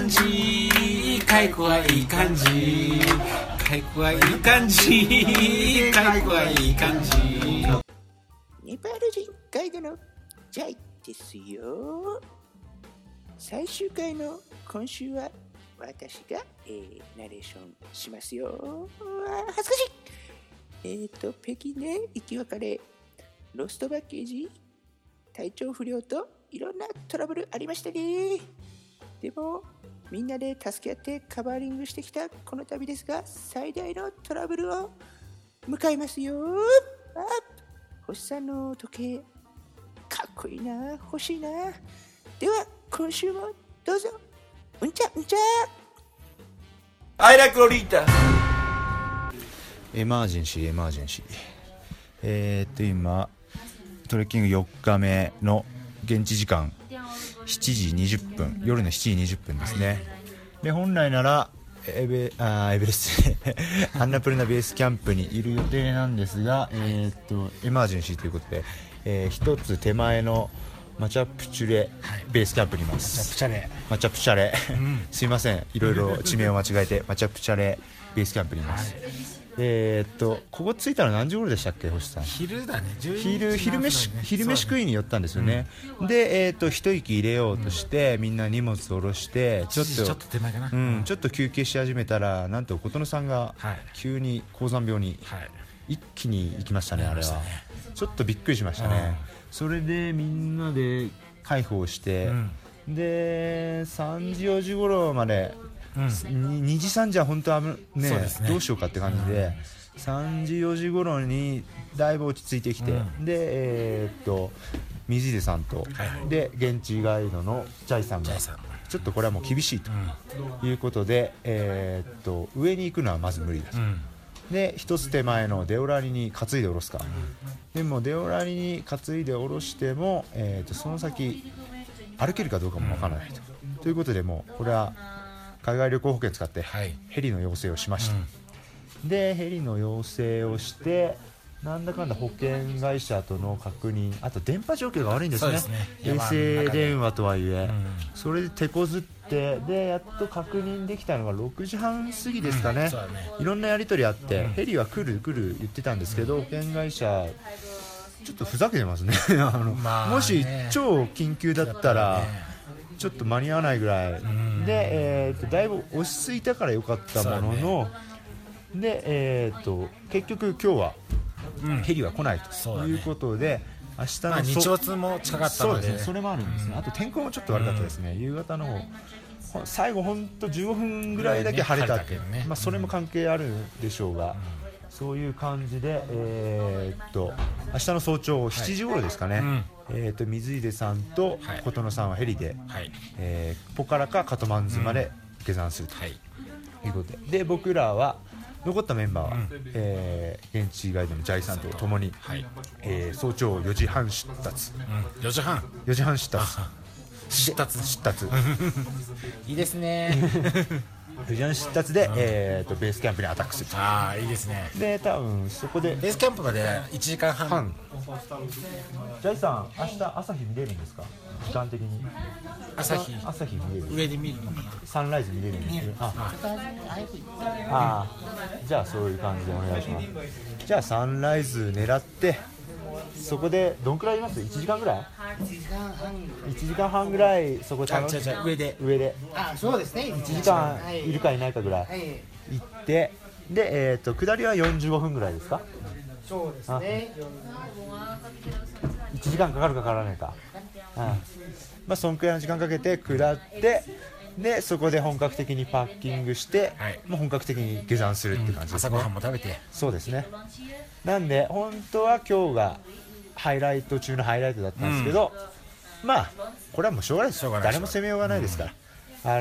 感じ、解雇はいい感じ、解雇はいい感じ、解雇はいい感じ。 ネパール人ガイドのジャイですよ。最終回の今週は私が、ナレーションしますよ。恥ずかしい。北京で生き別れ、ロストパッケージ、体調不良といろんなトラブルありましたね。でもみんなで助け合ってカバーリングしてきたこの旅ですが、最大のトラブルを迎えますよ。星さんの時計かっこいいな、欲しいな。では今週もどうぞ。うんちゃうんちゃ。 I like Lolita。 エマージェンシー。今トレッキング4日目の現地時間7時20分、夜の7時20分ですね。で本来ならエベレストアンナプルナベースキャンプにいる予定なんですが、エマージェンシーということで、一つ手前のマチャプチュレベースキャンプにいます。マチャプチャレ、すいません、いろいろ地名を間違えてマチャプチャレベースキャンプにいます。ここ着いたの何時頃でしたっけ、星さん。 昼だね。 昼飯食いに寄ったんですよね。で一息入れようとして、みんな荷物を下ろしてちょっと手前かな、 ちょっと休憩し始めたら、なんと琴乃さんが急に高山病に一気に行きましたね。あれはちょっとびっくりしましたね。それでみんなで介抱して、で3時4時頃まで、2時3時は本当はね、どうしようかって感じで、3時4時頃にだいぶ落ち着いてきて、で水出さんと、で現地ガイドのジャイさんがちょっとこれはもう厳しいということで、上に行くのはまず無理だと、で一つ手前のデオラリに担いで下ろすか、でもデオラリに担いで下ろしても、その先歩けるかどうかもわからないということで、もうこれは海外旅行保険使ってヘリの要請をしました。でヘリの要請をして、なんだかんだ保険会社との確認、あと電波状況が悪いんですね。衛星電話とはいえ、それで手こずって、でやっと確認できたのが6時半過ぎですかね。いろんなやり取りあって、ヘリは来る言ってたんですけど、保険会社ちょっとふざけてますねもし超緊急だったらちょっと間に合わないぐらいで、だいぶ落ち着いたからよかったものの、で、結局今日はヘリは来ないということで、明日の日没も近かったので、 それもあるんですね。あと天候もちょっと悪かったですね。夕方の方、最後本当15分ぐらいだけ晴れたって、それも関係あるでしょうが、そういう感じで、明日の早朝7時頃ですかね、水出さんと琴乃さんはヘリで、ポカラかカトマンズまで下山するということで、僕らは残ったメンバーは、現地ガイドのジャイさんと共に、早朝4時半出発、 4時半出発いいですね 4時半出発で、ベースキャンプにアタックすると。 いいですね。 で多分そこでベースキャンプまで1時間半。 ジャイさん、明日朝日見れるんですか？時間的に朝日見れる？ 上で見るのかな？ サンライズ見れるんですけど、じゃあそういう感じでお願いします。じゃあサンライズ狙って、そこでどんくらいいます？1時間ぐらい？1時間半ぐらいそこで上でそうですね、 1時間いるかいないかぐらい行って、で、下りは45分ぐらいですか？ そうですね、 1時間かかるかからないか、そんくらいの時間かけて下って、でそこで本格的にパッキングして、もう本格的に下山するって感じですね。 朝ごはんも食べて。 そうですね。なんで本当は今日がハイライト中のハイライトだったんですけど、これはもうしょうがないです。誰も責めようがないですから、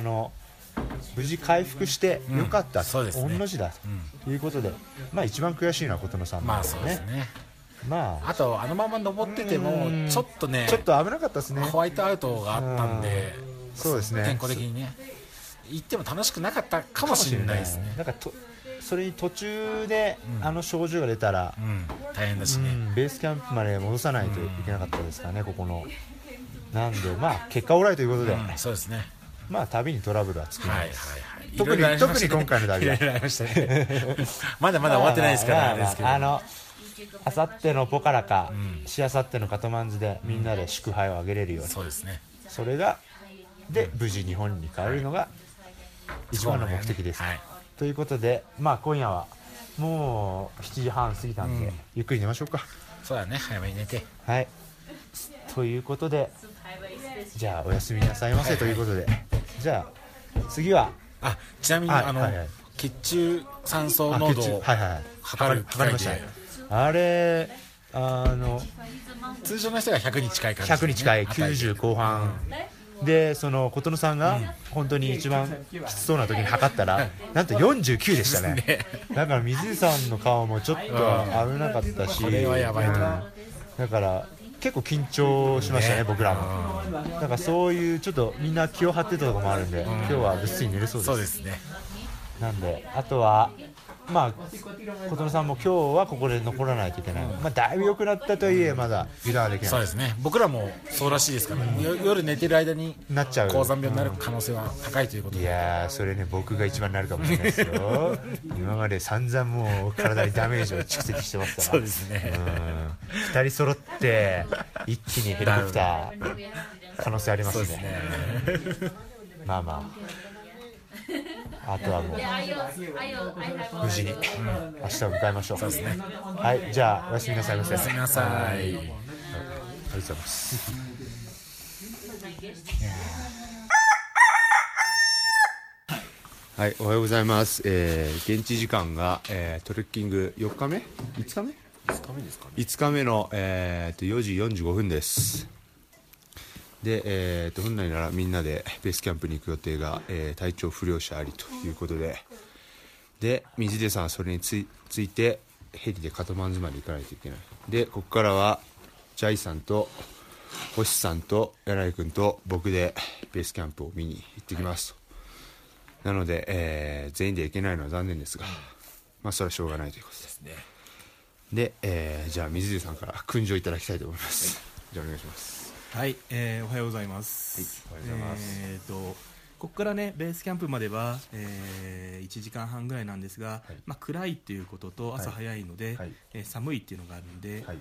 無事回復してよかった、御の字だということで、一番悔しいのは琴乃さんですね。 あとあのまま登っててもちょっと危なかったですね。 ホワイトアウトがあったんで、 そうですね、 天候的にね行っても楽しくなかったかもしれないですね。 それに途中で症状が出たら大変だしね、 ベースキャンプまで戻さないといけなかったですからね、ここの。なんで結果オーライということで、 そうですね。 まあ旅にトラブルはつきないです、 特に今回の旅はまだまだ終わってないですからですけど、 あさってのポカラか、しあさってのカトマンズでみんなで祝杯をあげれるように、 そうですね、 それがで無事日本に帰るのが一番の目的です、ということで、まあ今夜はもう7時半過ぎたんで、ゆっくり寝ましょうか。 そうだね、早めに寝て。 はい、ということでじゃあおやすみなさいませということで、じゃあ次はちなみに血中酸素濃度を測りました。 あれ通常の人が100に近い感じ、 100に近い90後半で、その琴乃さんが本当に一番きつそうな時に測ったらなんと49でしたね。だから水井さんの顔もちょっと危なかったし、 これはやばいと、 だから結構緊張しましたね、僕らも。だからそういうちょっとみんな気を張ってたところもあるんで、今日はぐっすり寝れそうです。 そうですね。 なんであとはまあ琴乃さんも今日はここで残らないといけない、まあだいぶ良くなったとはいえまだ油断はできない。 そうですね、僕らもそうらしいですから、夜寝てる間になっちゃう高山病になる可能性は高いということで、 いやーそれね僕が一番なるかもしれないですよ今まで散々もう体にダメージを蓄積してますからそうですね、 2人揃って一気にヘリコプター可能性ありますね。 そうですねまあまああとはもう無事に明日を迎えましょう。 そうですね。 はい、じゃあおやすみなさいませ。 おやすみなさい。 ありがとうございます。はい、おはようございます。現地時間が、トレッキング4日目5日目 5日目ですかね。 5日目の、4時45分です。で、本来ならみんなでベースキャンプに行く予定が、体調不良者ありということで、水出さんはそれについてヘリでカトマンズまで行かないといけない。でここからはジャイさんと星さんと柳井君と僕でベースキャンプを見に行ってきますと。なので、全員で行けないのは残念ですが、まあそれはしょうがないということですね。で、じゃあ水出さんから訓示をいただきたいと思います。じゃあお願いします。 はい、おはようございます。 はい、おはようございます。 ここからねベースキャンプまでは、1時間半ぐらいなんですが、まあ、暗いっていうことと朝早いので、寒いっていうのがあるので、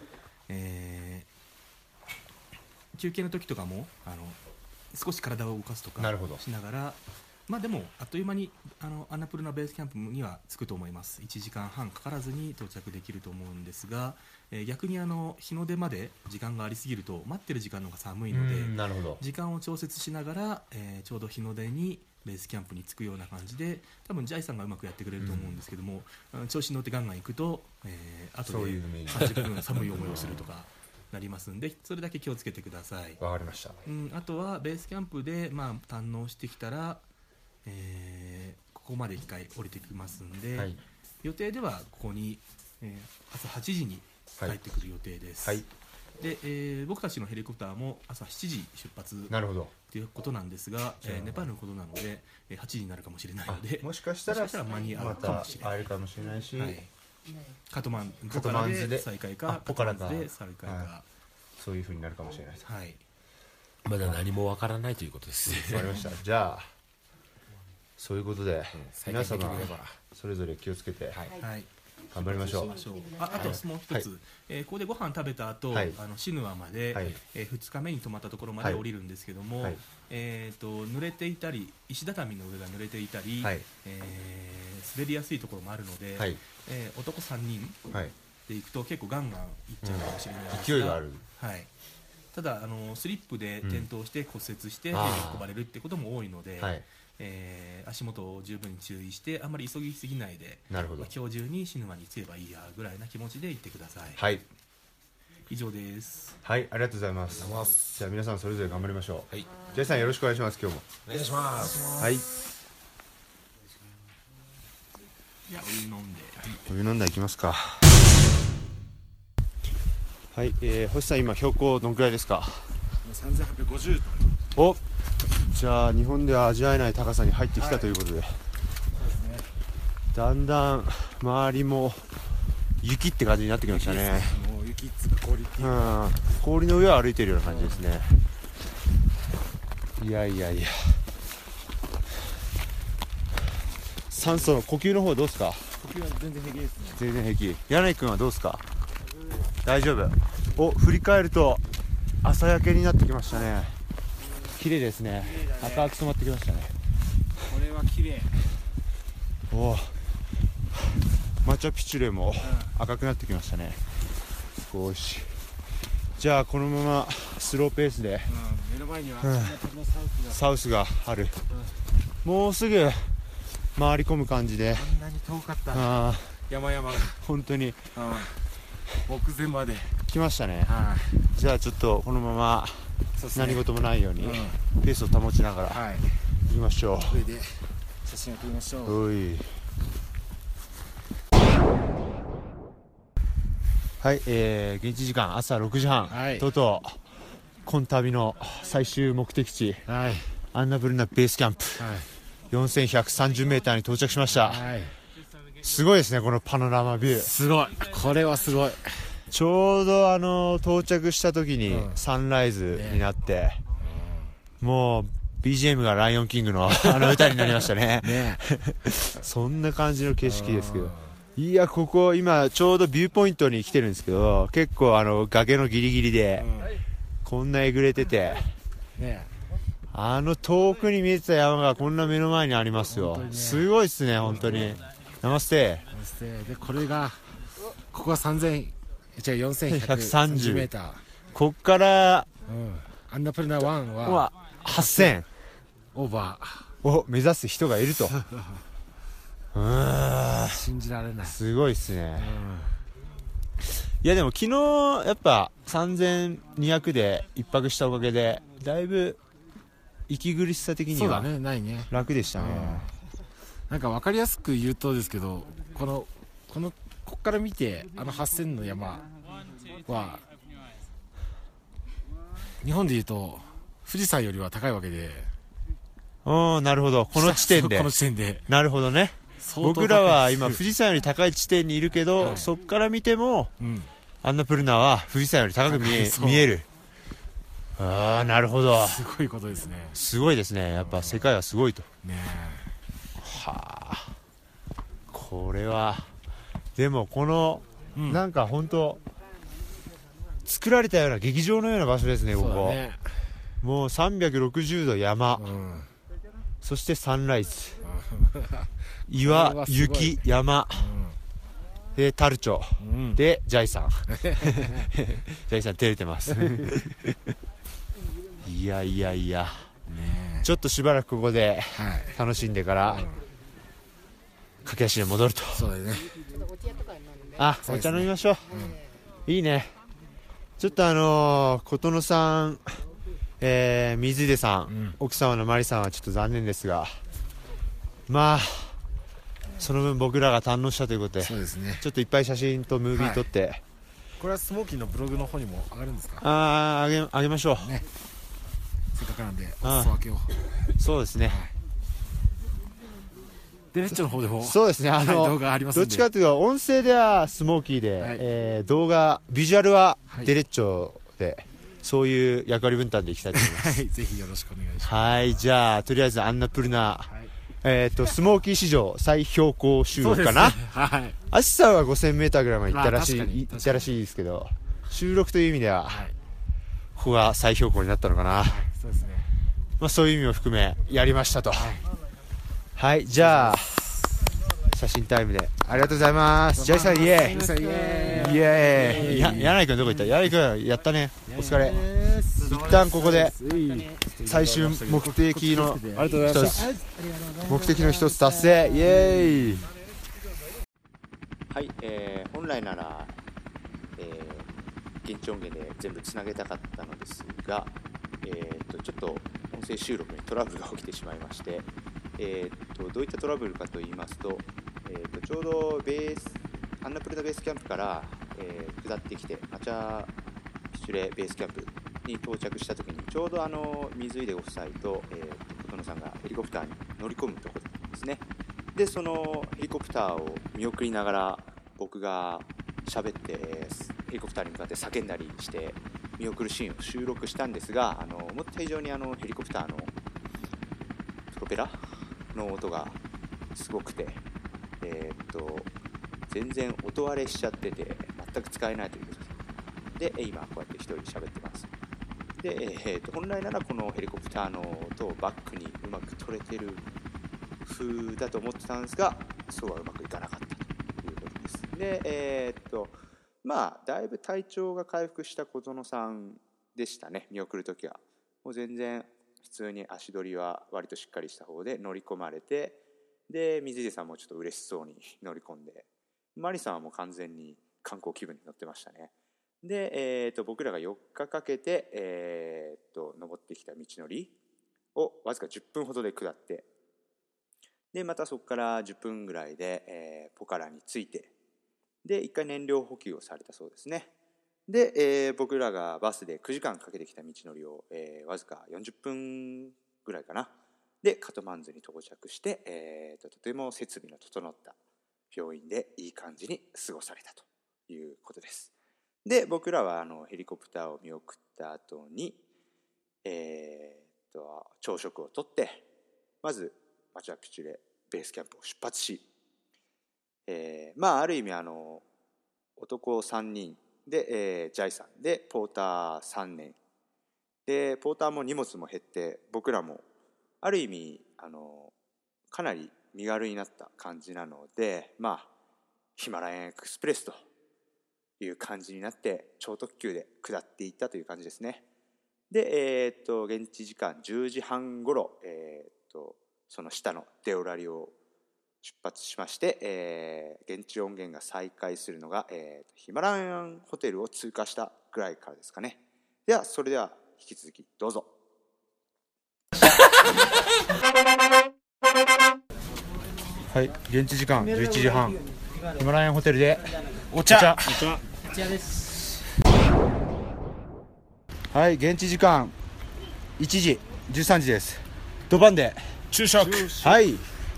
休憩の時とかも少し体を動かすとかしながら、まあでもあっという間にアナプルナベースキャンプには着くと思います。1時間半かからずに到着できると思うんですが、逆に日の出まで時間がありすぎると待ってる時間の方が寒いので、時間を調節しながら、ちょうど日の出にベースキャンプに着くような感じで、多分ジャイさんがうまくやってくれると思うんですけども、調子に乗ってガンガン行くと、後で30分寒い思いをするとかなりますんで、それだけ気をつけてください。 わかりました。 あとはベースキャンプで、まあ、堪能してきたら、ここまで1回降りてきますんで、予定ではここに、朝8時に帰ってくる予定です。で、僕たちのヘリコプターも朝7時出発ということなんですが、ネパールのことなので8時になるかもしれないので、 もしかしたら間に合うかもしれない。 会えるかもしれないし、 カトマンズで再開かポカラで再開か、 そういう風になるかもしれないです。 まだ何もわからないということです。 わかりました。じゃあそういうことで、皆様それぞれ気をつけて頑張りましょう。 あともう一つ、ここでご飯食べた後、シヌアまで、2日目に泊まったところまで降りるんですけども、濡れていたり石畳の上が濡れていたり、滑りやすいところもあるので、男3人で行くと結構ガンガン行っちゃうかもしれないですが、 勢いがある。 ただスリップで転倒して骨折して運ばれるってことも多いので、足元を十分に注意して、あんまり急ぎすぎないで、今日中に死ぬ間に着けばいいやぐらいな気持ちで行ってください。以上です。 はい、ありがとうございます。じゃあ皆さんそれぞれ頑張りましょう。ジャイさんよろしくお願いします。今日もお願いします。 お湯飲んで、 お湯飲んだらいきますか。はい、星さん今標高どのくらいですか ？3850。 お、じゃあ日本では味わえない高さに入ってきたということで、だんだん周りも雪って感じになってきましたね。 もう雪っつうか氷っていうか、 氷の上を歩いているような感じですね。いや酸素の呼吸の方どうですか？ 呼吸は全然平気ですね。 全然平気。柳井君はどうですか？大丈夫。お、振り返ると朝焼けになってきましたね。綺麗ですね。赤く染まってきましたね。 これは綺麗。 お、マチャピチュレも赤くなってきましたね。少し。じゃあこのままスローペースで、 目の前には、 サウスがある、もうすぐ回り込む感じで、 こんなに遠かった山々が本当に目前まで来ましたね。じゃあちょっとこのまま何事もないようにペースを保ちながら行きましょう。 上で写真を撮りましょう。 おい。はい、現地時間朝6時半、とうとう今旅の最終目的地、アンナプルナベースキャンプ、4130m に到着しました。すごいですね、このパノラマビュー。 すごい、これはすごい。 ちょうど到着した時にサンライズになって、もう BGM がライオンキングの歌になりましたね。そんな感じの景色ですけど、いや、ここ今ちょうどビューポイントに来てるんですけど、結構崖のギリギリで、こんなえぐれてて、遠くに見えてた山がこんな目の前にありますよ。すごいっすね、本当に。ナマステ。 で、これがここは4130m。 こっから、 アンナプルナ1は 8000 オーバーを目指す人がいると。 信じられない。 すごいっすね。いやでも昨日やっぱ3200で一泊したおかげでだいぶ息苦しさ的には楽でしたね。 なんか分かりやすく言うとですけど、こっから見て8000の山は日本で言うと富士山よりは高いわけで。 なるほど、この地点で。 この地点で。 なるほどね。僕らは今富士山より高い地点にいるけど、そっから見ても、アンナプルナは富士山より高く見える。なるほど。 すごいことですね。 すごいですね。やっぱ世界はすごいと。これはでもこの、なんか本当作られたような劇場のような場所ですね、ここ。もう360度山、そしてサンライズ、岩、雪、山、でタルチョ、でジャイさんジャイさん照れてますいやいやいや、ちょっとしばらくここで楽しんでから、駆け足で戻ると。 そうだね。 お茶飲みましょう。いいね。ちょっと琴野さん、水出さん、奥様のマリさんはちょっと残念ですが、まあその分僕らが堪能したということで、 そうですね、 ちょっといっぱい写真とムービー撮って、 これはスモーキーのブログの方にも上がるんですか？ あげましょう、 せっかくなんでお裾分けを。 そうですね、 デレッチョの方でもそうですね、 動画ありますんで、 どっちかというと音声ではスモーキーで、動画ビジュアルはデレッチョで、そういう役割分担でいきたいと思います。 ぜひよろしくお願いします。 はい、じゃあとりあえずアンナプルナ、スモーキー史上最標高収録かな。アシさんは 5000m ぐらいまで行ったらしいですけど、収録という意味では、ここが最標高になったのかな。 そうですね。 そういう意味も含めやりましたと。はい、じゃあ写真タイムでありがとうございます。ジャイさんイエーイイエーイ。柳井君どこ行った？柳井君やったね、お疲れ。一旦ここで最終目的の一つ達成、イエーイ。 はい、本来なら、現地音源で全部つなげたかったのですが、ちょっと音声収録にトラブルが起きてしまいまして、どういったトラブルかと言いますと、ちょうどアンナプルナベースキャンプから、下ってきてマチャピチュレベースキャンプに到着したときに、ちょうど水出ご夫妻と琴野さんがヘリコプターに乗り込むところですね。でそのヘリコプターを見送りながら僕が喋って、ヘリコプターに向かって叫んだりして見送るシーンを収録したんですが、思った以上にヘリコプターのプロペラの音がすごくて、全然音割れしちゃってて全く使えないということで、今こうやって一人喋ってます。で、本来ならこのヘリコプターの音をバックにうまく取れてる風だと思ってたんですが、そうはうまくいかなかったということです。で、だいぶ体調が回復した小園さんでしたね。見送るときはもう全然普通に足取りは割としっかりした方で乗り込まれて、で水出さんもちょっと嬉しそうに乗り込んで、マリさんはもう完全に観光気分に乗ってましたね。で、僕らが4日かけて、登ってきた道のりをわずか10分ほどで下って、でまたそこから10分ぐらいで、ポカラに着いて、で1回燃料補給をされたそうですね。で、僕らがバスで9時間かけてきた道のりを、わずか40分ぐらいかなでカトマンズに到着して、とても設備の整った病院でいい感じに過ごされたということです。で僕らはヘリコプターを見送った後に、朝食をとって、まずマチュアピチュでベースキャンプを出発し、ある意味男3人で、ジャイさんでポーター3年で、ポーターも荷物も減って、僕らもある意味かなり身軽になった感じなので、ヒマラヤンエクスプレスという感じになって超特急で下っていったという感じですね。で、現地時間10時半ごろ、その下のデオラリを出発しまして、現地音源が再開するのが、ヒマラヤンホテルを通過したぐらいからですかね。ではそれでは引き続きどうぞ。 はい、現地時間11時半、ヒマラヤンホテルでお茶です。 はい、現地時間1時13時です。ドバンで昼食。 はい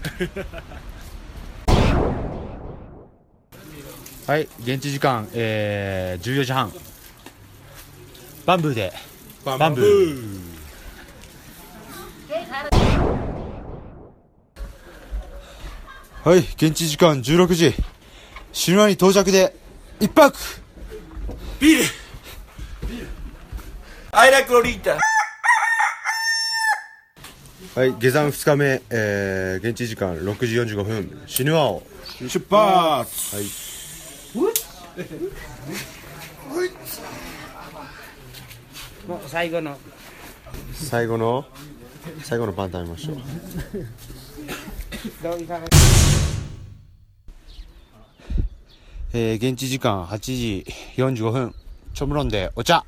はい、現地時間、14時半、バンブーでバンブー。はい、現地時間16時、シルマに到着で1泊。 ビール。アイライクロリータ。 はい、下山2日目、現地時間6時45分、シヌアオ出発。はい。 もう最後のパン食べましょう。現地時間8時45分、チョムロンでお茶。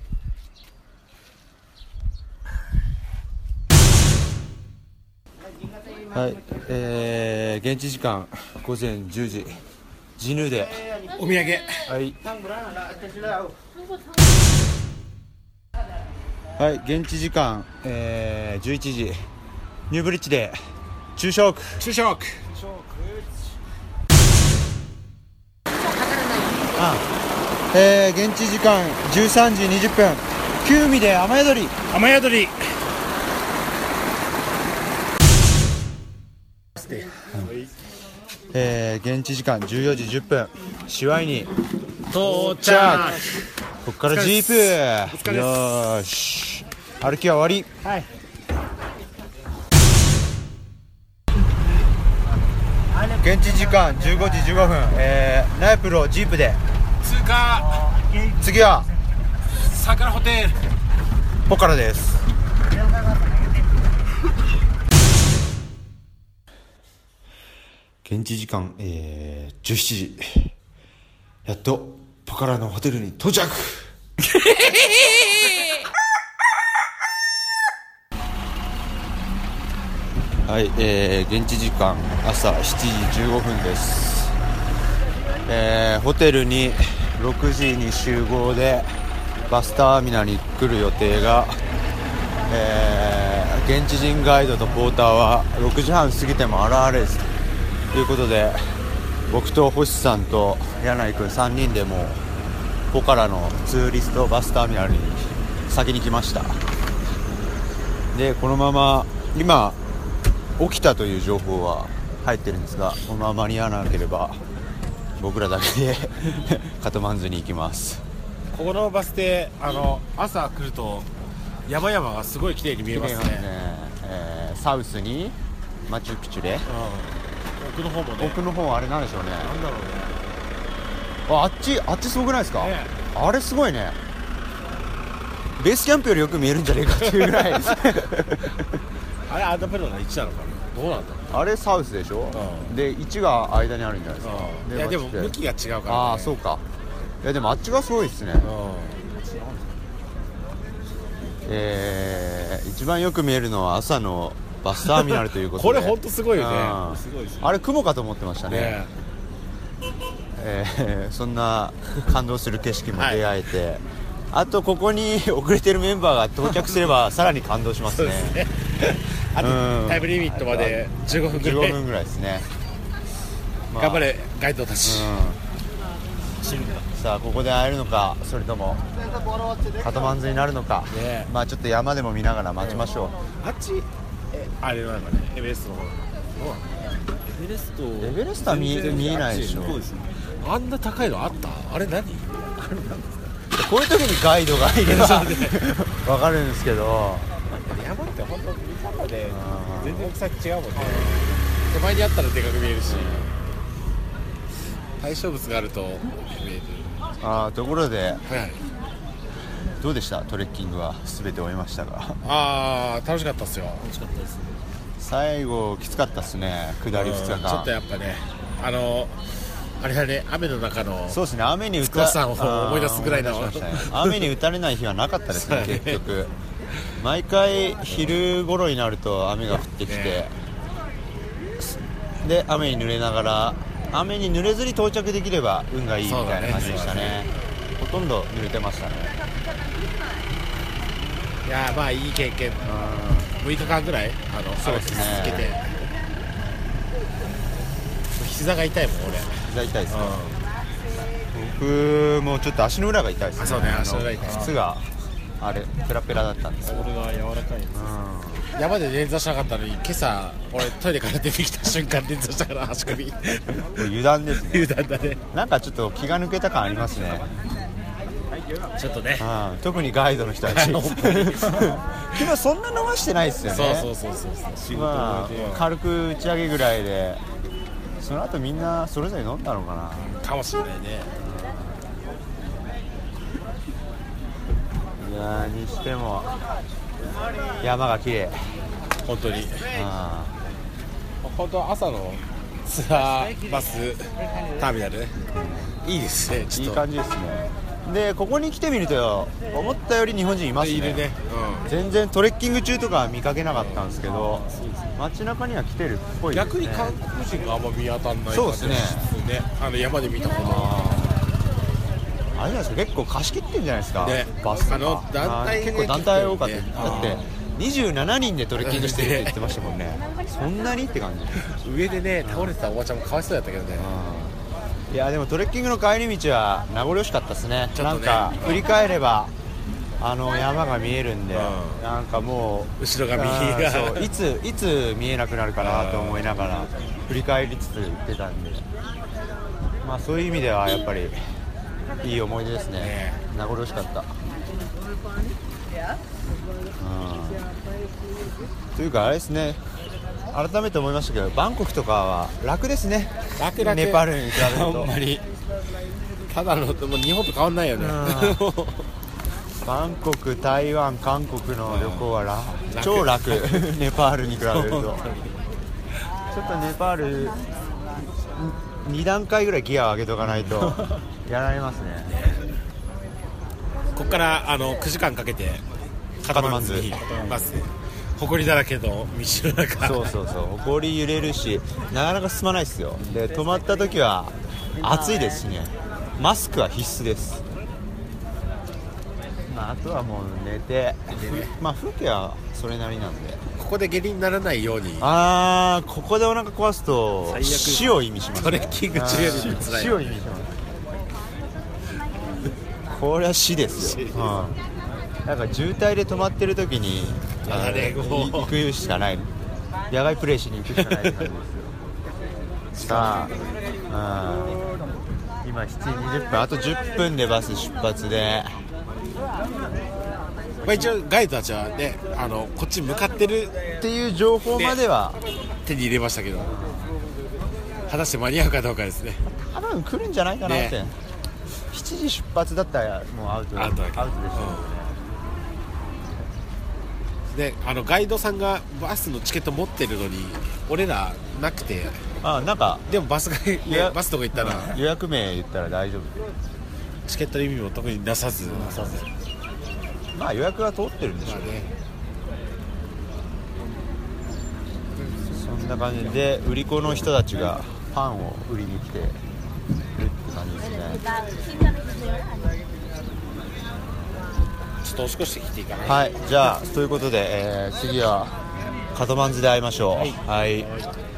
はい、現地時間午前10時、ジヌーでお土産。 はい。はい、現地時間、11時、ニューブリッジで昼食。 昼食。 現地時間13時20分、キューミで雨宿り。 雨宿り。 現地時間14時10分、シワイに到着。 ここからジープ。よーし、歩きは終わり。 はい。 現地時間15時15分、ナイプロジープで通過。 次はサカラホテルポカラです。現地時間、17時、やっとポカラのホテルに到着。はい、現地時間朝7時15分です。ホテルに6時に集合でバスターミナルに来る予定が、現地人ガイドとポーターは6時半過ぎても現れずということで、僕と星さんと柳井君3人でもポカラのツーリストバスターミナルに先に来ました。でこのまま今起きたという情報は入ってるんですが、このまま間に合わなければ僕らだけでカトマンズに行きます。 ここのバス停朝来ると山々がすごい綺麗に見えますね。 サウスにマチュピチュで、 奥の方もね、 奥の方あれなんでしょうね。 なんだろうね、 あっちすごくないですか、あれすごいね。ベースキャンプよりよく見えるんじゃねえかっていうぐらいあれアンダーペロの1なのかな、どうなんだろう。 あれサウスでしょ、で1が間にあるんじゃないですか、 いやでも向きが違うから、ね、 ああそうか。いやでもあっちがすごいですね。一番よく見えるのは朝のバスターミナルということでこれ本当すごいよね。すごいですね。 あれ雲かと思ってましたね。そんな感動する景色も出会えて、あとここに遅れてるメンバーが到着すればさらに感動しますね。 あとタイムリミットまで15分ぐらいですね、 頑張れガイドたち、 さあここで会えるのか、それともカトマンズになるのか、まあちょっと山でも見ながら待ちましょう。 あっちあれなんかね、エベレストの方、 エベレストは見えないでしょ。 あんな高いのあった？あれ何？ こういう時にガイドがいれば分かるんですけど、 山って本当に見方で全然草違うもんね。手前にあったらでかく見えるし、対象物があると見える。 ところで、どうでした？トレッキングは全て終えましたが。 楽しかったっすよ。 楽しかったです。 最後きつかったっすね、下り2日間。 ちょっとやっぱね、あれだね、雨の中のそうですね、雨に少しさんを思い出すぐらいの雨に打たれない日はなかったですね結局。毎回昼頃になると雨が降ってきて、で雨に濡れながら、雨に濡れずに到着できれば運がいいみたいな感じでしたね。ほとんど濡れてましたね。 いやまあいい経験。6日間ぐらいそうですね、 続けて膝が痛いもん俺。 膝痛いですね、僕もちょっと足の裏が痛いですね。 そうね、足の裏痛い。 靴があれペラペラだったんですよ。 それが柔らかい。 山で捻挫しなかったのに、今朝俺トイレから出てきた瞬間捻挫したから足首油断ですね。 油断だね。 なんかちょっと気が抜けた感ありますね。 ちょっとね、 特にガイドの人たち昨日そんな飲ましてないですよね。 そう軽く打ち上げぐらいで、その後みんなそれぞれ飲んだのかな。 かもしれないね。 いやにしても山が綺麗本当に。本当朝のツアーバスターミナルいいですね。 いい感じですね。でここに来てみると思ったより日本人いますね。 いるね、 全然トレッキング中とかは見かけなかったんですけど、街中には来てるっぽいですね。 逆に韓国人があんま見当たんない。 そうですね。 山で見たことあれじゃないですか、結構貸し切ってんじゃないですか、 ね、 バスとか団体結構団体多かった。だって27人でトレッキングしてるって言ってましたもんねそんなにって感じ。 上でね倒れてたおばちゃんもかわいそうだったけどね。 いやでもトレッキングの帰り道は名残惜しかったですね。 ちょっとね、 なんか振り返れば山が見えるんで、なんかもう後ろが右がそういつ見えなくなるかなと思いながら振り返りつつ行ってたんで、まあそういう意味ではやっぱりいい思い出ですね。名残惜しかった。というかあれですね、改めて思いましたけど、バンコクとかは楽ですね。 楽ネパールに比べると。 ほんまにただのもう日本と変わんないよねバンコク、台湾、韓国の旅行は超楽ネパールに比べると。ちょっとネパール2段階ぐらいギアを上げとかないとやられますねここから9時間かけてカトマンズにバスで埃だらけの道の中。 そう埃揺れるしなかなか進まないですよ。で止まった時は暑いですしね、マスクは必須です。あとはもう寝て、まあ風景はそれなりなんで、 ここで下痢にならないように。 ここでお腹壊すと死を意味しますね。 トレッキング中よりも辛い。 死を意味します。これは死ですよ。なんか渋滞で止まってる時に行くしかない、野外プレイしに行くしかないって感じですよさあ、今7時20分、あと10分でバス出発で、 一応ガイドたちはね、こっち向かってるっていう情報までは手に入れましたけど、果たして間に合うかどうかですね。 多分来るんじゃないかなって、7時出発だったらもうアウトでしょうで、ガイドさんがバスのチケット持ってるのに俺らなくて、 なんかでもバスとか行ったら予約名言ったら大丈夫、 チケットの意味も特になさず、 まあ予約は通ってるんでしょうね。そんな感じで売り子の人たちがパンを売りに来てるって感じですね。 ちょっとおしこしてきていいかな。 はい、じゃあということで、次はカトマンズで会いましょう。はい、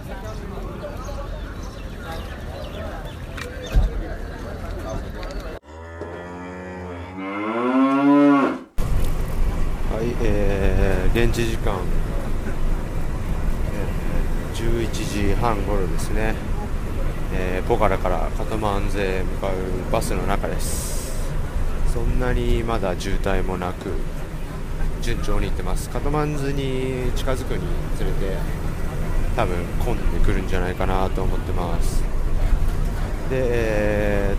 現地時間、11時半頃ですね、ポカラからカトマンズへ向かうバスの中です。そんなにまだ渋滞もなく順調に行ってます。カトマンズに近づくにつれて多分混んでくるんじゃないかなと思ってます。で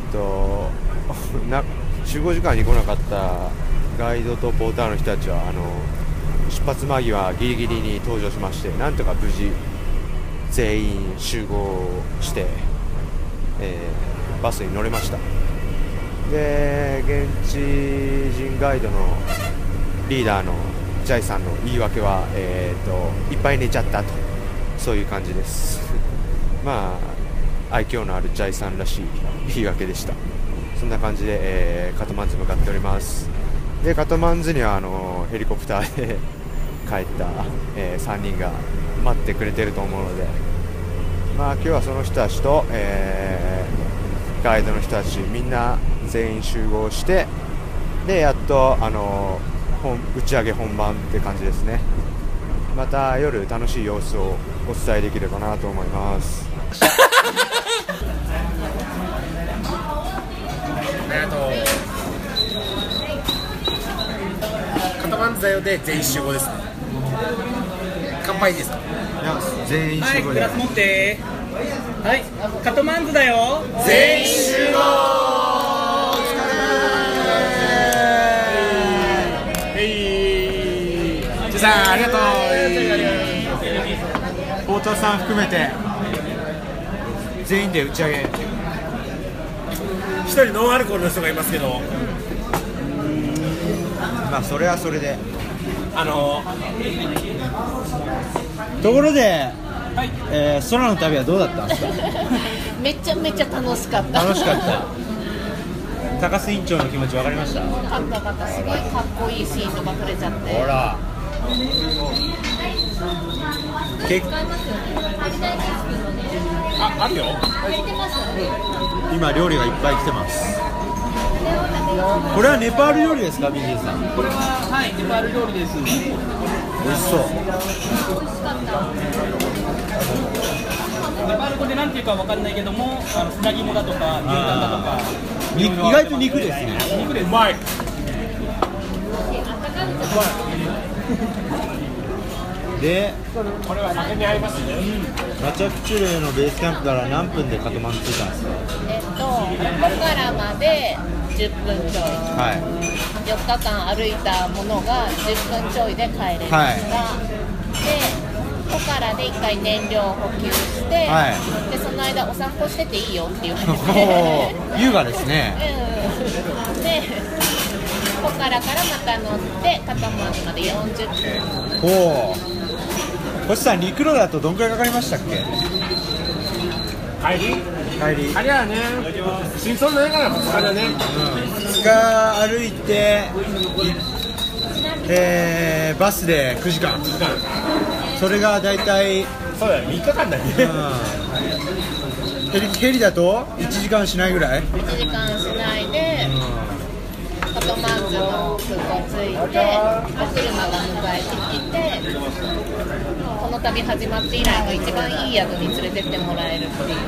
集合時間に来なかったガイドとポーターの人たちは出発間際ギリギリに登場しまして、なんとか無事全員集合して、バスに乗れました。で、現地人ガイドのリーダーのジャイさんの言い訳は、いっぱい寝ちゃったと、そういう感じです。まあ愛嬌のあるジャイさんらしい言い訳でした。そんな感じで、カトマンズ向かっております。で、カトマンズにはヘリコプターで帰った、3人が待ってくれてると思うので、まあ今日はその人たちと、ガイドの人たちみんな全員集合して、でやっと打ち上げ本番って感じですね。また夜楽しい様子をお伝えできればなと思います。 カトマンズだよで全員集合ですね。乾杯ですか？いや、全員集合で、 はい、グラス持って。はい、カトマンズだよ。 全員集合。ジェさんありがとう。 ポーターさん含めて全員で打ち上げ。 一人ノンアルコールの人がいますけど、 まあそれはそれでところで、はい、空の旅はどうだったんですか？ めちゃめちゃ楽しかった。 楽しかった。高須委員長の気持ち分かりました？ 分かった。すごいかっこいいシーンとか撮れちゃって。 ほら。 あるよ。 今料理がいっぱい来てます。これはネパール料理ですか、ミジーさん？ これははいネパール料理です。 美味しそう。 ネパール語でなんていうかわかんないけども、砂肝だとか牛タンだとか、 意外と肉ですね。 肉です。 うまい。 で、 これは酒に合いますね。 マチャプチュレーのベースキャンプから何分でカトマンズ着いたんですか？ ポカラまで10分ちょい、 はい、 4日間歩いたものが10分ちょいで帰れました、はい、でポカラで1回燃料補給して、はい、でその間お散歩してていいよって言われて優雅ですね、 でポカラからまた乗ってカトマンズまで40分。 ほう、星さん陸路だとどんくらいかかりましたっけ？ 帰りあれはね、新鮮ないから2日だね、 2日歩いて、バスで9時間、それがだいたいそうだよ、3日間だね、 ヘリだと1時間しないぐらい？ 1時間しないで、カカトマンズの空港着いて、お車が迎えてきて、この旅始まって以来の一番いい宿に連れてってもらえるっていう。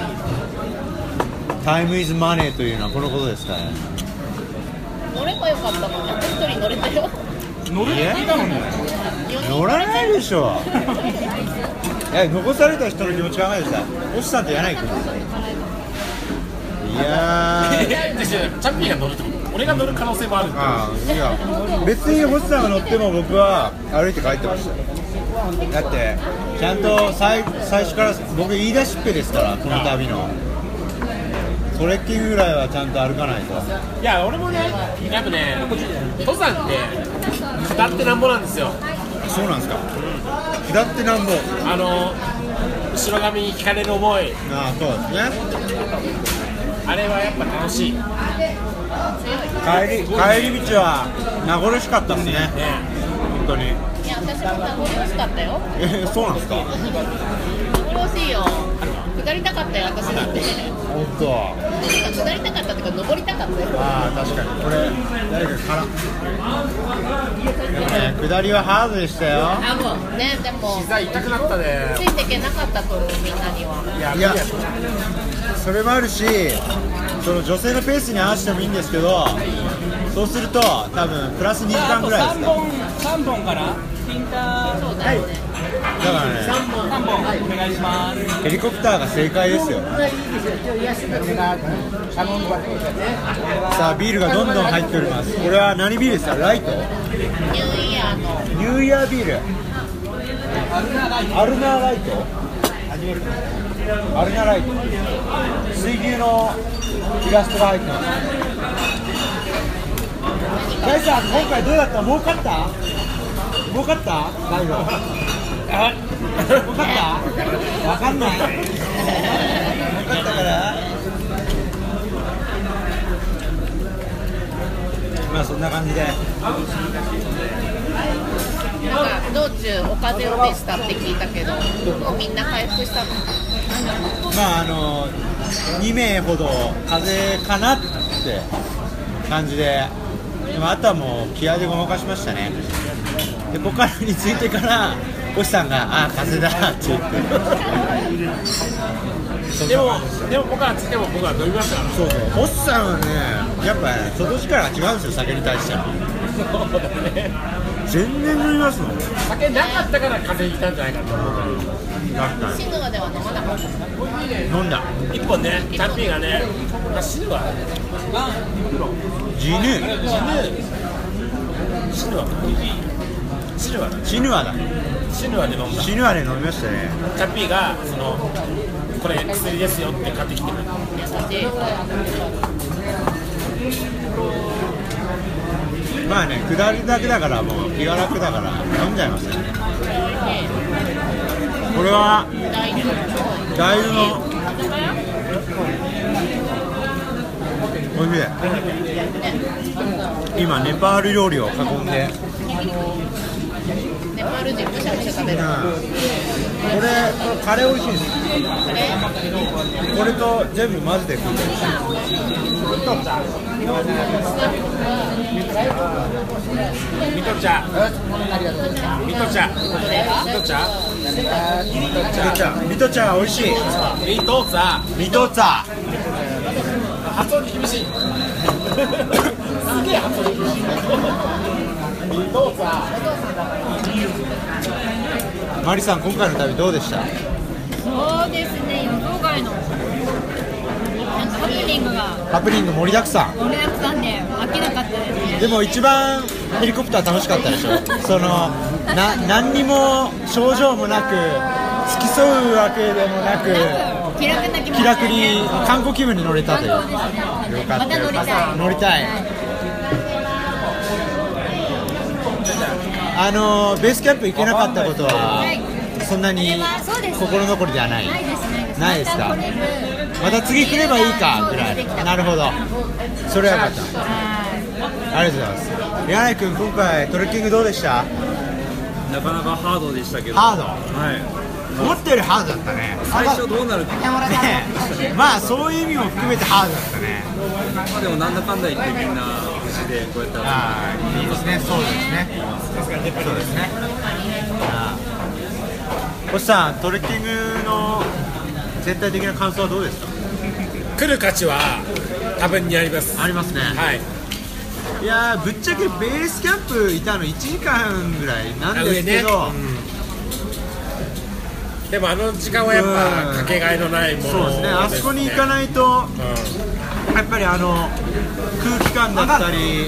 タイムイズマネーというのはこのことですかね。 乗ればよかったのに、あと1人乗れたよ。 乗るって聞いたのに乗らないでしょ。いや、残された人の気持ち考えてさ、星さんと柳井君ですよ。いやー、 チャンピーが乗るってこと？俺が乗る可能性もある。 ああ、いや、別に星さんが乗っても僕は歩いて帰ってましたよ。だってちゃんと最初から僕言い出しっぺですから、この旅のトレッキングぐらいはちゃんと歩かないと。 いや、俺もね、やっぱね、登山って下ってなんぼなんですよ。 そうなんですか。下ってなんぼ。 後ろ髪に引かれる思い。 ああ、そうですね。 あれはやっぱ楽しい。 帰り道は名残惜しかったですね。本当に。 いや、私も名残惜しかったよ。 そうなんですか。 名残惜しいよ。下りたかったよ、私だって。 本当。 下りたかったっていうか、登りたかったよ。 ああ、確かに。これ誰かから。でもね、下りはハードでしたよ。 あ、もうね、でも膝痛くなったね。 ついていけなかったと思う、みんなには。 いや、それもあるし、その女性のペースに合わせてもいいんですけど、そうすると多分プラス2時間ぐらいですか。 3本からピンター、そうだよね。 だからね、 3本お願いします。 ヘリコプターが正解ですよ。さあ、ビールがどんどん入っております。これは何ビールですか？ライト？ ニューイヤーのニューイヤービール。アルナーライト？アルナーライト。水牛のイラストが入ってます。大さん、今回どうだった？儲かった？儲かった？大丈夫。儲かった？わかんない。儲かったから。まあそんな感じで。 なんか道中お風邪を召したって聞いたけど、もうみんな回復したの？ まあ2名ほど風邪かなって感じで、でもあとはもう気合でごまかしましたね。でここからについてから星さんが「ああ風邪だ」って言ってでも僕はつっても僕は飲みましたから。 そうそう、星さんはねやっぱ底力が違うんですよ、酒に対しては。 そうだね、 全然飲みますもん。 酒なかったから風邪ひいたんじゃないかと思うから。 シヌアでは飲まなかった。 飲んだ 1本ね、チャンピーがね、死ぬわ。 ジヌ死ぬわ。 シヌアだ。 シヌアで飲んだ。 シヌアで飲みましたね。 チャンピーがこれ薬ですよって買ってきてくれた。 優しい。 まあね、下りだけだからもう気が楽だから飲んじゃいますね。これは大豆のおいしい。今ネパール料理を囲んで、 ネパール人むしゃむしゃ食べる。 これカレー美味しいです。これと全部混ぜて食うと美味しい。 ミト茶。ミト茶。ミト茶。 ミト茶美味しい。 ミト茶。 ミト茶。 発音に厳しい。すげえ発音に厳しい。ミト茶。 マリさん、今回の旅どうでした？ そうですね、予想外のなんかハプニングがハプニング盛りだくさん。 盛りだくさんで飽きなかったですね。 でも一番ヘリコプター楽しかったでしょ。何にも症状もなく付き添うわけでもなく気楽な気持ちで気楽に観光気分に乗れたという。よかった。 また乗りたい。 乗りたい。ベースキャンプ行けなかったことはそんなに心残りではない。ないですか。また次来ればいいかぐらい。なるほど、それはよかった。ありがとうございます。柳井君、今回トレッキングどうでした？ なかなかハードでしたけど。 ハード。 はい。 思ったよりハードだったね。 最初どうなるか、 ね、まあそういう意味も含めてハードだったね。 まあでもなんだかんだ言ってみんな口でこうやってああいいですね。そうですね。そうですね。星さん、トレッキングの全体的な感想はどうですか？ 来る価値は多分にあります。 ありますね。 はい。 いやぶっちゃけベースキャンプいたの1時間ぐらいなんですけど、 でもあの時間はやっぱかけがえのないものですね。 そうですね。あそこに行かないと、やっぱり空気感だったり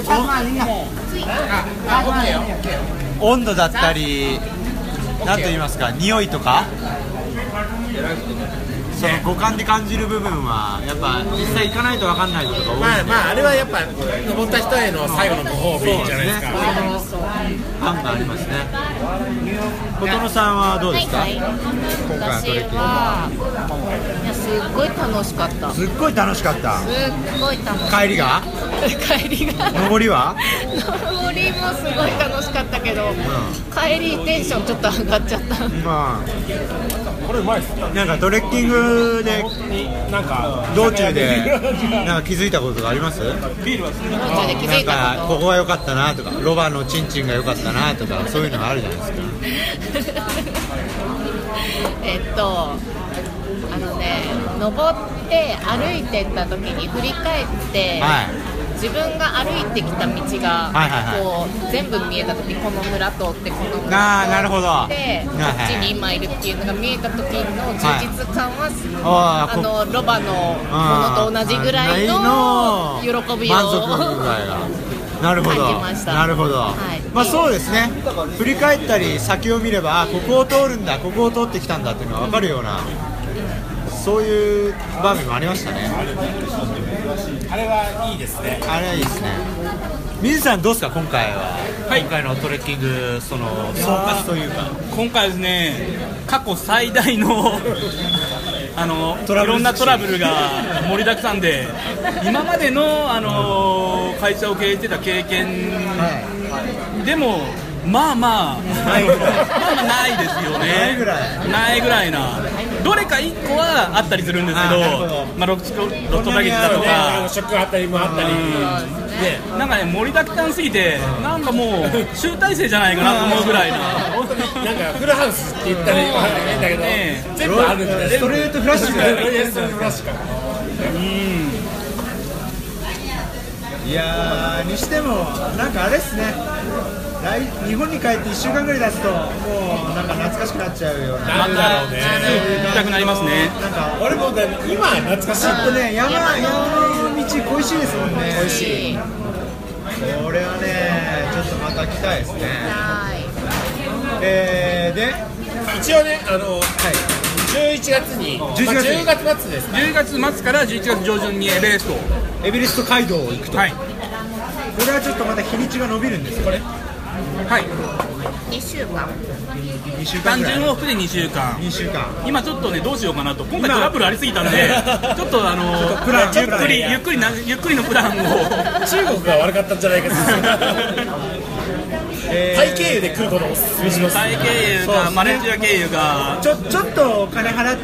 温度だったり何と言いますか、匂いとかその五感で感じる部分はやっぱ実際行かないと分かんないことが多いんで、 まああれはやっぱ登った人への最後のご褒美じゃないですか。 その感がありますね。琴乃さんはどうですか？ はいはい、 今回のトレッキングいやすっごい楽しかった。 すっごい楽しかった。 すっごい楽しかった。 帰りが上りは上りもすごい楽しかったけど、帰りテンションちょっと上がっちゃった。 まあこれうまいっす。なんかトレッキングでなんか道中でなんか気づいたことがあります？ 道中で気づいたこと。 なんかここが良かったなとか、ロバのチンチンが良かったなとか、そういうのがあるじゃないですか。 登って歩いてった時に振り返って、自分が歩いてきた道が、こう全部見えた時、この村通ってこの村通ってこっちに今いるっていうのが見えた時の充実感は、ロバのものと同じぐらいの喜びを満足ぐらいがなるほど、 感じました。 なるほど、まあそうですね。振り返ったり先を見れば、ここを通るんだ、ここを通ってきたんだっていうのが分かるような、そういう場面もありましたね。 あれはいいですね。 あれはいいですね。水さんどうですか、今回は、今回のトレッキング、その総括というか。 今回ですね、過去最大のいろんなトラブルが盛りだくさんで、今までの、会社を経営してた経験でも、まあまあないですよね。ないぐらいな。どれか1個はあったりするんですけど、ロット打撃だとかショックあったりもあったりで、なんかね、盛りだくさんすぎて、なんかもう集大成じゃないかなと思うぐらいな。 本当になんかフルハウスって言ったらいいんだけど、全部あるみたいな。 ストレートフラッシュいやーにしてもなんかあれっすね。日本に帰って1週間ぐらい経つともうなんか懐かしくなっちゃうような。 なんだろうね。 行きたくなりますね。 なんか俺も今懐かしい。 ちょっとね、山の道恋しいですもんね。 恋しい。 これはねちょっとまた来たいですね。で一応ね11月に10月末ですか。 10月末から11月上旬にエベレスト街道を行くと。これはちょっとまた日にちが伸びるんですよ。これはい。 2週間。 単純往復で2週間。今ちょっとね、どうしようかなと。今回トラブルありすぎたんで、ちょっとゆっくりのプランを。 中国が悪かったんじゃないか。タイ経由で来ることをお勧めします。 タイ経由かマレーシア経由か。 ちょっとお金払って、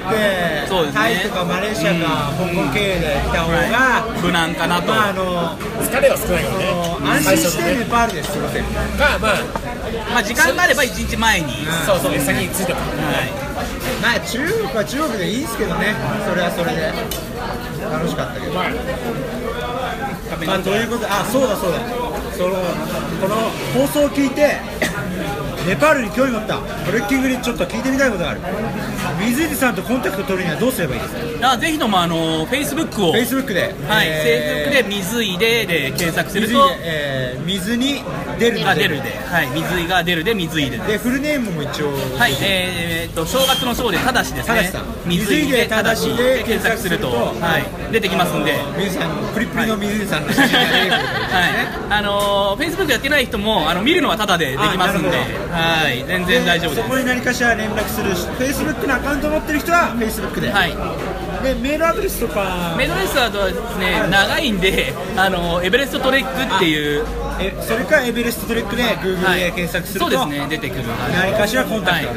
タイとかマレーシアか香港経由で来た方が無難かなと。 疲れは少ないからね。 安心してネパールで過ごせる。 まあ時間があれば1日前に。 そう先に着いても。 まあ中国は中国でいいですけどね。それはそれで楽しかったけど。まあどういうこと？そうだ。この放送を聞いてネパールに興味持ったトレッキングにちょっと聞いてみたいことがある。水出さんとコンタクト取るにはどうすればいいですか？ ぜひともFacebook を Facebook で、 Facebook で水井で検索すると水に出るで、 水井が出るで水井で。 でフルネームも一応正月の正でただしですね。水井でただしで検索すると出てきますんで。 水さんプリプリの水さんの写真が出てくるということですね。 Facebook やってない人も見るのはタダでできますんで、全然大丈夫です。 そこに何かしら連絡する Facebook のアカウントを持ってる人は Facebook で、でメールアドレスとかメールアドレスはですね、長いんでエベレストトレックっていうそれからエベレストトレックで Google で検索するとそうですね、出てくる。 何かしらコンタクトで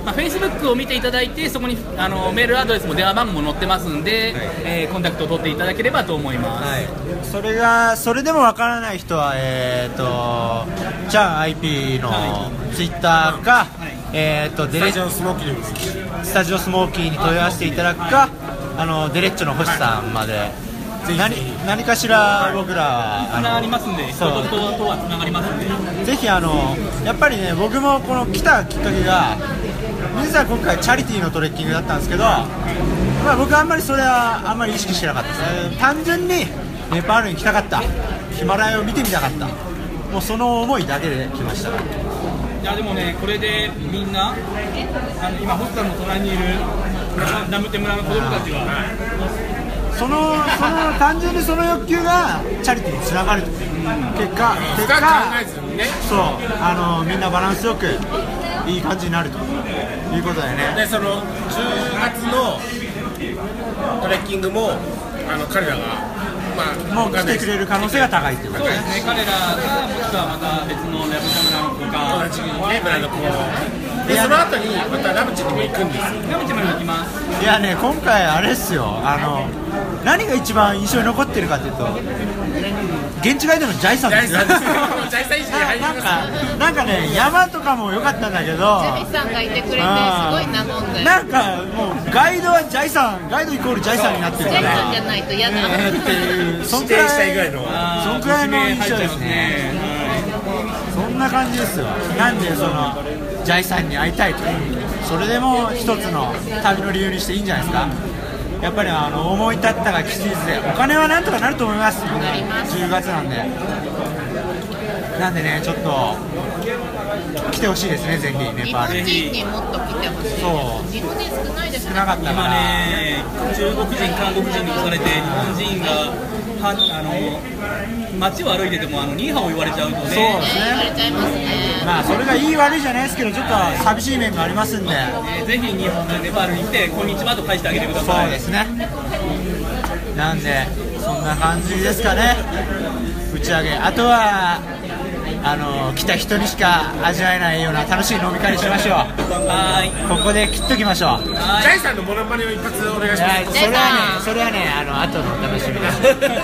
Facebook を見ていただいて、そこにメールアドレスも電話番号も載ってますんで、コンタクトを取っていただければと思います。 それでもわからない人はチャン IP のツイッターか、スタジオスモーキーに問い合わせていただくか、デレッチョの星さんまで何かしら僕らつながりますんで、人とはつながりますんで、 ぜひやっぱりね、僕もこの来たきっかけが実は今回チャリティーのトレッキングだったんですけど、僕はあんまりそれはあんまり意識してなかったですね。単純にネパールに来たかった、ヒマラヤを見てみたかった、もうその思いだけで来ました。 いやでもね、これでみんな今星さんの隣にいるナムテ村の子供たちは単純にその欲求がチャリティーにつながると、結果そうみんなバランスよくいい感じになるということだよね。 でその10月のトレッキングも彼らがもう来てくれる可能性が高いっていうかね。 そうですね、彼らがもしくはまた別のラブチャ村の子か同じ村の子で、その後にまたラブチにも行くんですよ。 ラブチまで行きます。 いやね、今回あれっすよ、何が一番印象に残ってるかというと、現地ガイドのジャイさんですよ。なんかね、山とかも良かったんだけど、ジャイさんがいてくれてすごい和んで、 なんかもうガイドはジャイさん、ガイドイコールジャイさんになってるから、 ジャイさんじゃないと嫌だっていう、そんくらいの印象ですね。そんな感じですよ。なんでジャイさんに会いたいと、それでも一つの旅の理由にしていいんじゃないですか。やっぱり思い立ったが吉日で、お金はなんとかなると思います。10月なんでね、ちょっと来てほしいですね、ぜひネパール。 日本人にもっと来てほしい。そう日本人少ないですね。 少なかったから今ね、中国人韓国人に押されて日本人が街を歩いててもニーハオ言われちゃうとね。 そうですね、 言われちゃいますね。 それがいい悪いじゃないですけど、ちょっと寂しい面がありますんで、 ぜひ日本ネパールに来てこんにちはと返してあげてください。 そうですね。なんでそんな感じですかね、打ち上げ。あとは来た人にしか味わえないような楽しい飲み会にしましょう。ここで切っときましょう。 ジャイさんのモノマネを一発お願いします。 それはね後の楽しみです。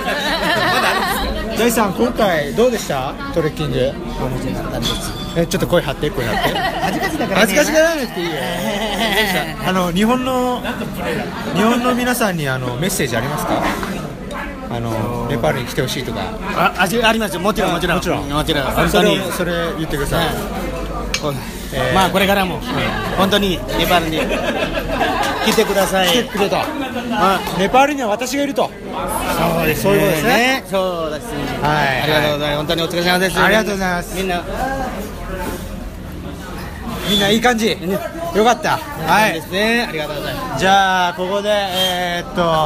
ジャイさん、今回どうでしたトレッキング。ちょっと声張って、声張って。恥ずかしだからね。恥ずかしがらなくていいよ。日本の皆さんにメッセージありますか。ネパールに来てほしいとか。 ありますよ、もちろん。それ言ってください。 これからも本当にネパールに来てください。 来てくれと。ネパールには私がいると。 そうですね。そういうことですね。そうですね。ありがとうございます。本当にお疲れ様です。 ありがとうございます。みんないい感じ。よかった。はいですね。ありがとうございます。じゃあここで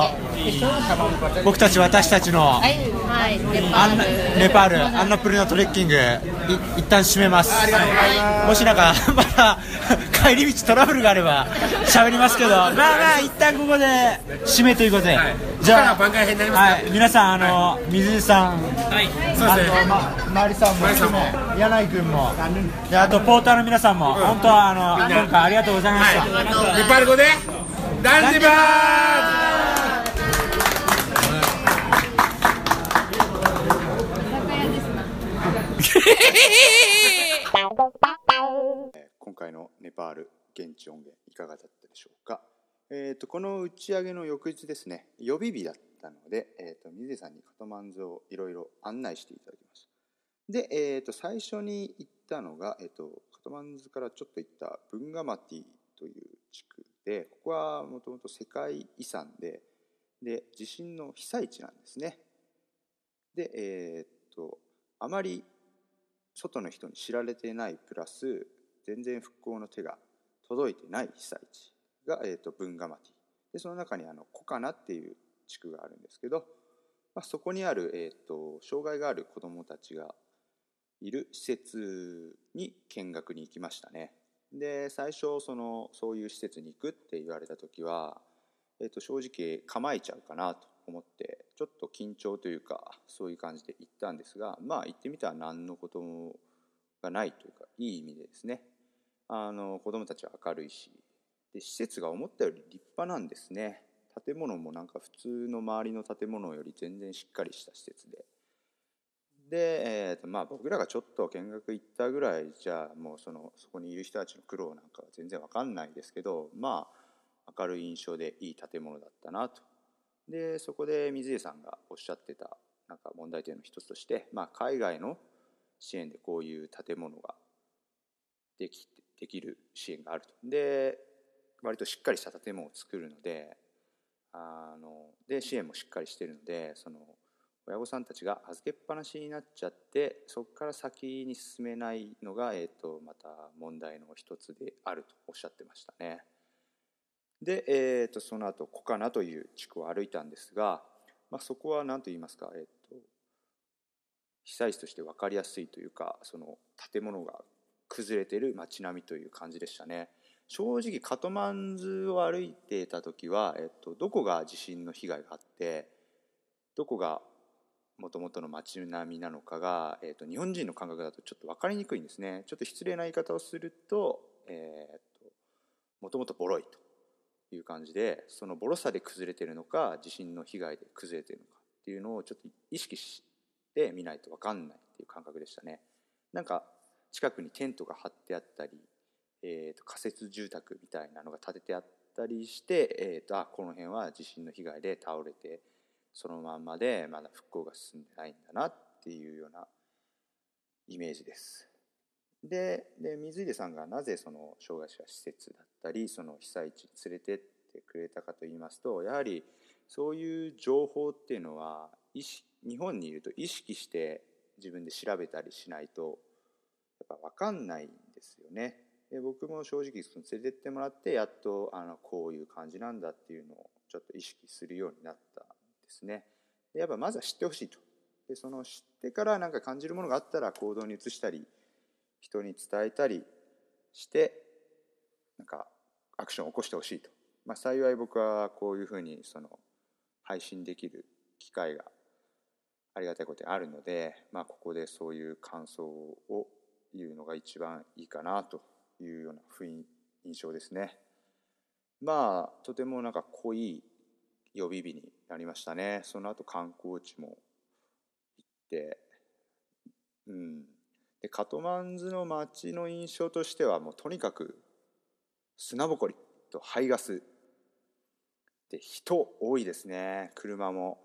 私たちのネパールアンナプルナトレッキング一旦締めます。もしなんかまだ帰り道トラブルがあれば喋りますけど、一旦ここで締めということで、じゃあ皆さん水さん、まりさんも柳井君も、あとポーターの皆さんも本当は今回ありがとうございました。 ネパール語でダンジバー。 今回のネパール現地音源いかがだったでしょうか。この打ち上げの翌日ですね、予備日だったので、水さんにカトマンズをいろいろ案内していただきました。で、最初に行ったのが、カトマンズからちょっと行ったブンガマティという地区で、ここはもともと世界遺産で地震の被災地なんですね。で、あまり外の人に知られていないプラス全然復興の手が届いてない被災地が、ブンガマティで、その中にコカナっていう地区があるんですけど、そこにある、障害がある子どもたちがいる施設に見学に行きましたね。で、最初そういう施設に行くって言われた時は、正直構えちゃうかなと思ってちょっと緊張というかそういう感じで行ったんですが、行ってみたら何のことがないというかいい意味でですね、 子供たちは明るいし、で施設が思ったより立派なんですね。建物もなんか普通の周りの建物より全然しっかりした施設で、僕らがちょっと見学行ったぐらいじゃもうそこにいる人たちの苦労なんかは全然わかんないですけど、明るい印象でいい建物だったなと。でそこで水家さんがおっしゃってたなんか問題点の一つとして、海外の支援でこういう建物ができる支援があると。で割としっかりした建物を作るのでで支援もしっかりしているので、親御さんたちが預けっぱなしになっちゃってそこから先に進めないのが、また問題の一つであるとおっしゃってましたね。で、その後コカナという地区を歩いたんですが、そこは何と言いますか、被災地として分かりやすいというか、その建物が崩れている街並みという感じでしたね。正直カトマンズを歩いていた時は、どこが地震の被害があってどこがもともとの街並みなのかが、日本人の感覚だとちょっと分かりにくいんですね。ちょっと失礼な言い方をすると、もともとボロいという感じで、そのボロさで崩れているのか地震の被害で崩れているのかっていうのをちょっと意識して見ないと分かんないっていう感覚でしたね。なんか近くにテントが張ってあったり、仮設住宅みたいなのが建ててあったりして、この辺は地震の被害で倒れてそのまんまでまだ復興が進んでないんだなっていうようなイメージです。で水出さんがなぜその障害者施設だったりその被災地に連れてってくれたかといいますと、やはりそういう情報っていうのは日本にいると意識して自分で調べたりしないとやっぱ分かんないんですよね。で僕も正直連れてってもらってやっとこういう感じなんだっていうのをちょっと意識するようになったんですね。でやっぱまずは知ってほしいと。でその知ってから何か感じるものがあったら行動に移したり人に伝えたりしてなんかアクションを起こしてほしいと。幸い僕はこういうふうに配信できる機会がありがたいことにあるので、ここでそういう感想を言うのが一番いいかなというような印象ですね。とてもなんか濃い予備日になりましたね。その後観光地も行って、でカトマンズの街の印象としてはもうとにかく砂ぼこりと排ガスで人多いですね。車も。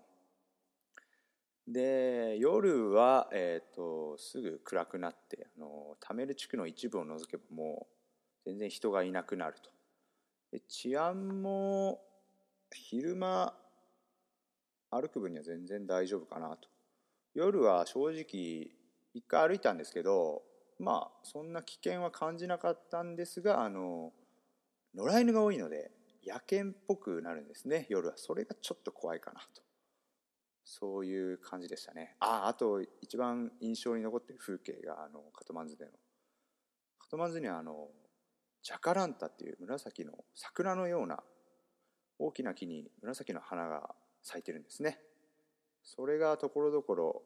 で夜は、すぐ暗くなってタメル地区の一部を除けばもう全然人がいなくなると。で治安も昼間歩く分には全然大丈夫かなと。夜は正直一回歩いたんですけどそんな危険は感じなかったんですが野良犬が多いので野犬っぽくなるんですね夜は。それがちょっと怖いかなと。そういう感じでしたね。あと一番印象に残っている風景がカトマンズにはジャカランタっていう紫の桜のような大きな木に紫の花が咲いてるんですね。それがところどころ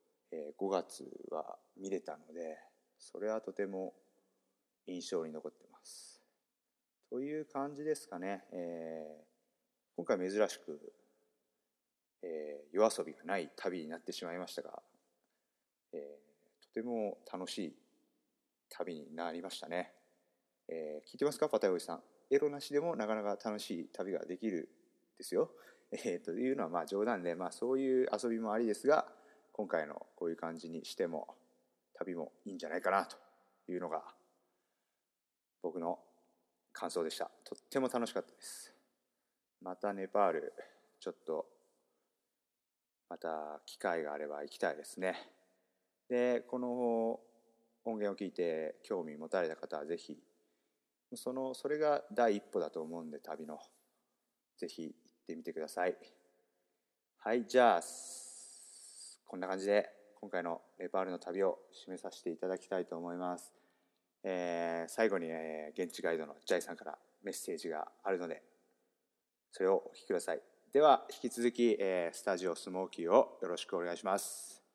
5月は見れたのでそれはとても印象に残ってます。という感じですかね。今回珍しく夜遊びがない旅になってしまいましたが、とても楽しい旅になりましたね。聞いてますかパタヨイさん。エロなしでもなかなか楽しい旅ができるですよ。というのは冗談で、そういう遊びもありですが今回のこういう感じにしても旅もいいんじゃないかなというのが僕の感想でした。とっても楽しかったです。またネパールちょっとまた機会があれば行きたいですね。でこの音源を聞いて興味持たれた方はぜひそれが第一歩だと思うんで旅のぜひ行ってみてください。はい、じゃあこんな感じで今回のネパールの旅を締めさせていただきたいと思います。最後に、現地ガイドのジャイさんからメッセージがあるのでそれをお聞きください。では引き続き、スタジオスモーキーをよろしくお願いします。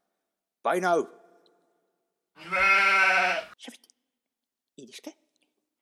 バイナウ。 しゃべっていいですか。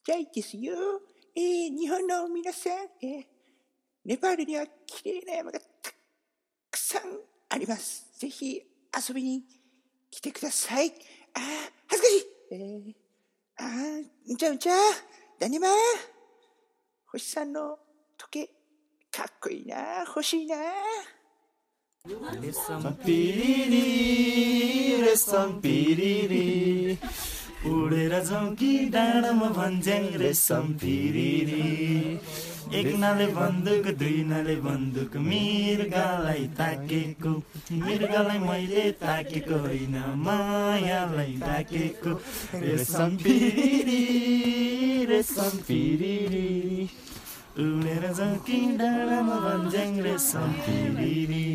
ジャイですよ。日本の皆さん、ネパールには綺麗な山がたくさんあります。ぜひ遊びに来てください。恥ずかしい。うんちゃうんちゃ、ダニマ、星さんの時計、かっこいいな、欲しいな。 レッサンピリリ、レッサンピリリउडेर जाउँ कि डाँडामा भन्ज्याङ रेशम पिरिरी एक नाले बन्दुक दुई नाले बन्दुक मृगलाई ताकेको मृगलाई मैले ताकेको होइन मायालाई ताकेको रेशम पिरिरी रेशम पिरिरी उडेर जाउँ कि डाँडामा भन्ज्याङ रेशम पिरिरी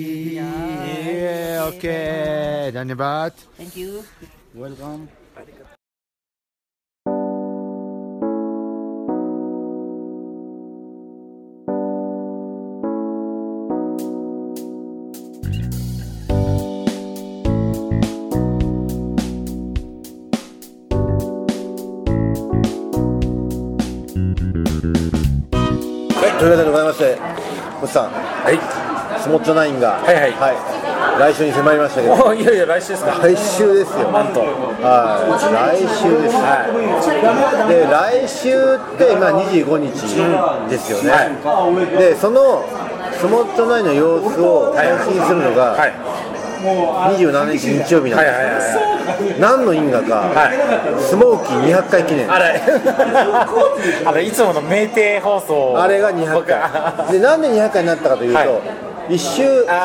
ओके धन्यवाद थ्याङ्क यू वेलकम というわけでございまして、星さん、スモッチョナインが、来週に迫りましたけど、 いやいや、来週ですか。 来週ですよ、なんと、来週です、で、来週って今25日ですよね、で、そのスモッチョナインの様子を配信するのが、27日日曜日なんですよ。何の因果か、スモーキー200回記念、 いつもの名店放送、 あれが200回で、なんで200回になったかというと、一周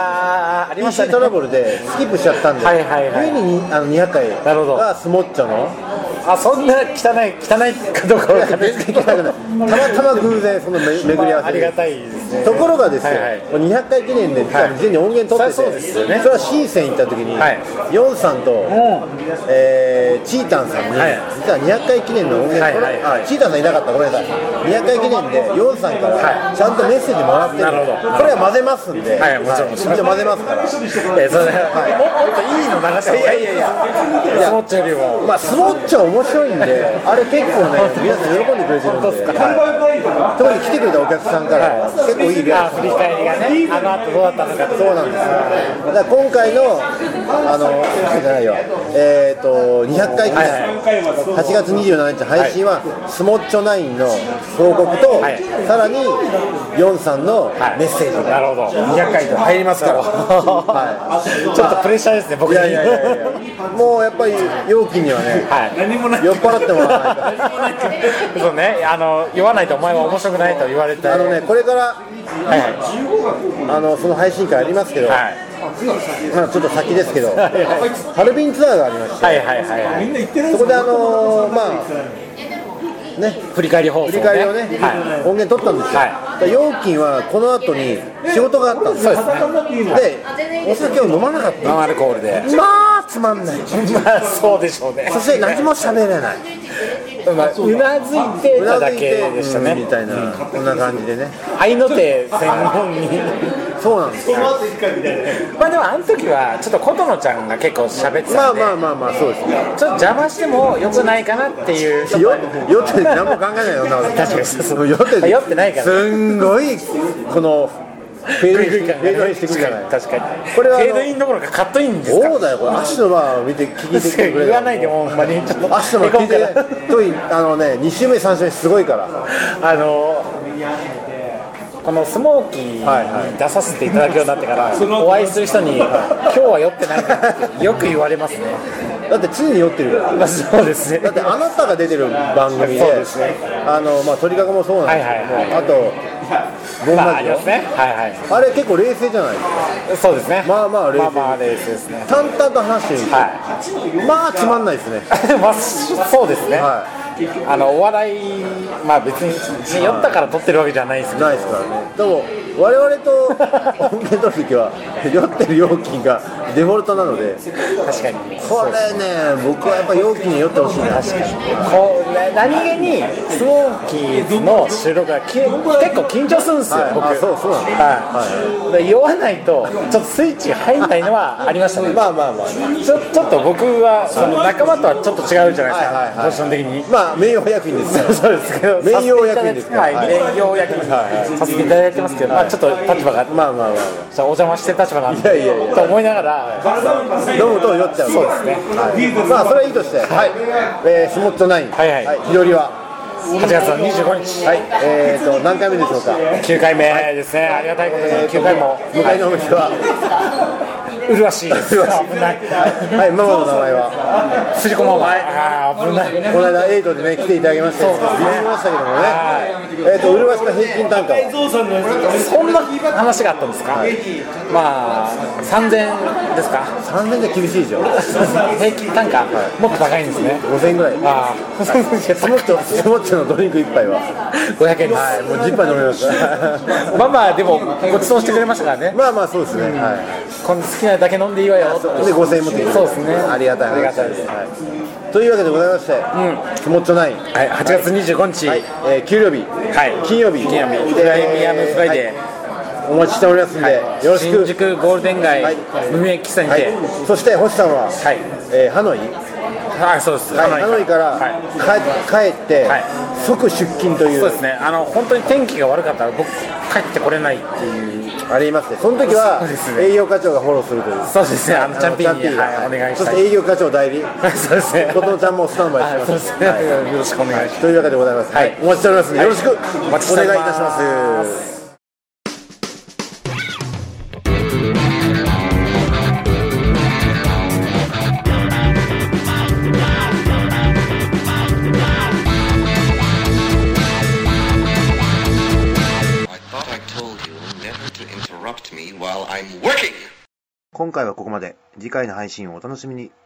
PC トラブルでスキップしちゃったんで、冬に200回がスモッチョの、 そんな汚いかどうか分からないですけど、 たまたま偶然その巡り合わせで、 ありがたいですね。 ところがですよ、200回記念で事前に音源取ってて、それは深セン行った時に、ヨンさんとチータンさんに、実は200回記念の音源チータンさんいなかった、ごめんなさい、200回記念でヨンさんからちゃんとメッセージもらってる、これは混ぜますんで、もちろん混ぜますから、それもっといいの流した方がいい。スモッチョよりも、 スモッチョ面白いんで、あれ結構ね、皆さん喜んでくれてるんで、特に来てくれたお客さんから結構いいリアクション、 振り返りがね、あの後どうだったのか、 そうなんですよ。だから今回のじゃないよ、200回記念、8月27日配信はスモッチョナインの報告と、さらにヨンさんのメッセージが200回と入りますから、ちょっとプレッシャーですね、僕に。 もうやっぱり容器にはね、酔っ払ってもらわないと。 そうね、酔わないとお前は面白くないと言われて、 これからその配信会ありますけど、まあちょっと先ですけど、ハルビンツアーがありまして、そこでね、 振り返り放送、 振り返りをね、音源取ったんですよ。ヨーキンはこの後に仕事があったんですよ。で、お酒を飲まなかった。 ノンアルコールで。 まあつまんない。 まあそうでしょうね。 そして何も喋れない。 うなずいてただけでしたね。 みたいな、こんな感じでね。 愛の手専門に。 そうなんですよ。 まあでもあの時はちょっと琴乃ちゃんが結構喋ってたんで、 まあそうですね。 ちょっと邪魔しても良くないかなっていう。 酔って何も考えないよな。 確かに酔ってないから。 すんごいこのフェードインしてくるじゃない。 確かに。これはフェードインどころかカットインですか。 そうだよ。これ足のバーを見て聞いてくれ。 言わないでほんまに。 足のバー聞いて。と2週目3週目すごいから。 このスモーキーに出させていただくようになってからお会いする人に今日は酔ってないってよく言われますね。 だって常に酔ってるから。 そうですね。 だってあなたが出てる番組で、鳥かごもそうなんですけど、あとゴンラジオ、あれ結構冷静じゃないですか。 そうですね。 まあ冷静ですね。 淡々と話してるんですよ。まあつまんないですね。 そうですね。お笑い、別に酔ったから撮ってるわけじゃないですけど。 ないですからね。でも我々と音源撮るときは酔ってる容器がデフォルトなので、 確かにこれね、僕はやっぱ容器に酔ってほしいな。 確かにこう何気にスモーキーズの収録が結構緊張するんですよ、僕。 そうなんです、酔わないとちょっとスイッチ入んないのはありましたね。 まあちょっと僕はその仲間とはちょっと違うじゃないですか、ポジション的に。 まあ名誉役員ですから。 そうですけど、 名誉役員ですから、 名誉役員させていただいてますけど、ちょっと立場がお邪魔してる立場なんでと思いながら飲むと酔っちゃう。そうですね。まあそれはいいとして、スモット9、日取りは 8月の25日、 何回目でしょうか。 9回目ですね。ありがたいことに9回も。 向かいのお店は麗しいです。危ない。 はい、ママの名前はすりこママ。危ない。 この間8でね来ていただきまして、びっくりしましたけどもね。麗しの平均単価はそんな話があったんですか。まあ3000ですか。 3000じゃ厳しいでしょ。 平均単価もっと高いんですね。 5000円ぐらい。スモッチのドリンク1杯は 500円です。 もう10杯飲みました。 まあでもごちそうしてくれましたからね。 まあそうですね。 好きなだけ飲んでいいわよ。 で5000円持ってきて。 そうですね。 ありがたいです。というわけでございまして、スモッチョ9、 8月25日、 給料日、金曜日、 プレミアムフライデーお待ちしておりますんで、よろしく。 新宿ゴールデン街無名喫茶にて。 そして星さんはハノイ。 そうです。 ハノイから帰って即出勤という。 そうですね。本当に天気が悪かったら僕帰ってこれないっていうありますね。その時は営業課長がフォローするという。 そうですね。チャンピーにお願いしたい。 そして営業課長代理。 そうですね。 琴乃ちゃんもスタンバイしてます。 そうですね。よろしくお願いします。 というわけでございます。お待ちしておりますのでよろしくお願いいたします。今回はここまで。次回の配信をお楽しみに。